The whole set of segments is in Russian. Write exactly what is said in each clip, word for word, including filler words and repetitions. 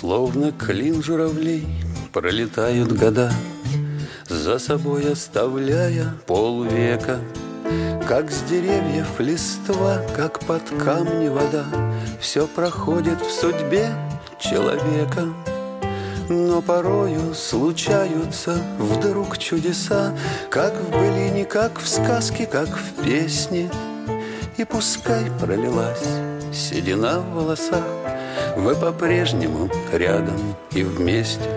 Словно клин журавлей пролетают года, за собой оставляя полвека. Как с деревьев листва, как под камни вода, все проходит в судьбе человека. Но порою случаются вдруг чудеса, как в былине, как в сказке, как в песне. И пускай пролилась седина в волосах, вы по-прежнему рядом и вместе.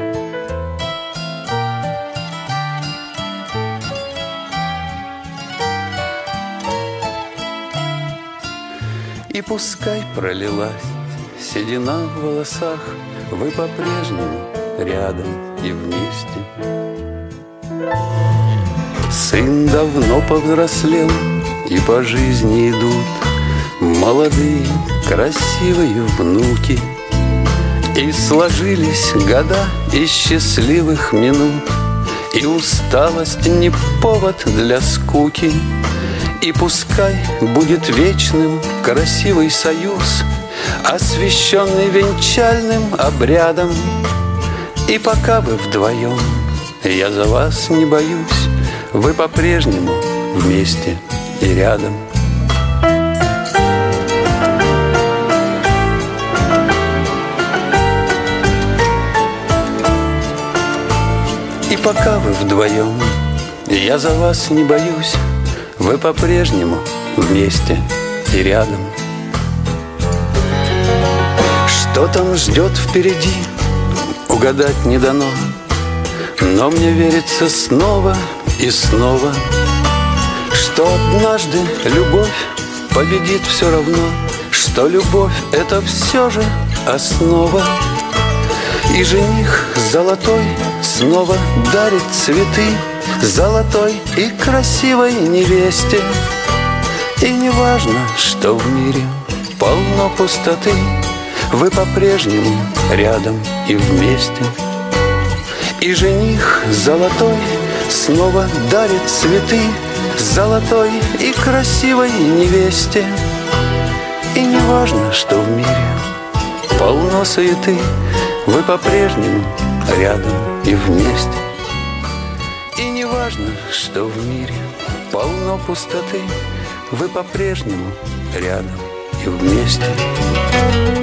И пускай пролилась седина в волосах, вы по-прежнему рядом и вместе. Сын давно повзрослел, и по жизни идут молодые, красивые внуки. И сложились года из счастливых минут, и усталость не повод для скуки. И пускай будет вечным красивый союз, освященный венчальным обрядом. И пока вы вдвоем, я за вас не боюсь, вы по-прежнему вместе и рядом. И пока вы вдвоем, я за вас не боюсь, вы по-прежнему вместе и рядом. Что там ждет впереди, угадать не дано, но мне верится снова и снова, что однажды любовь победит все равно, что любовь — это все же основа. И жених золотой снова дарит цветы золотой и красивой невесте. И не важно, что в мире полно пустоты, вы по-прежнему рядом и вместе. И жених золотой снова дарит цветы золотой и красивой невесте. И не важно, что в мире полно суеты, вы по-прежнему рядом и вместе. И не важно, что в мире полно пустоты, вы по-прежнему рядом и вместе.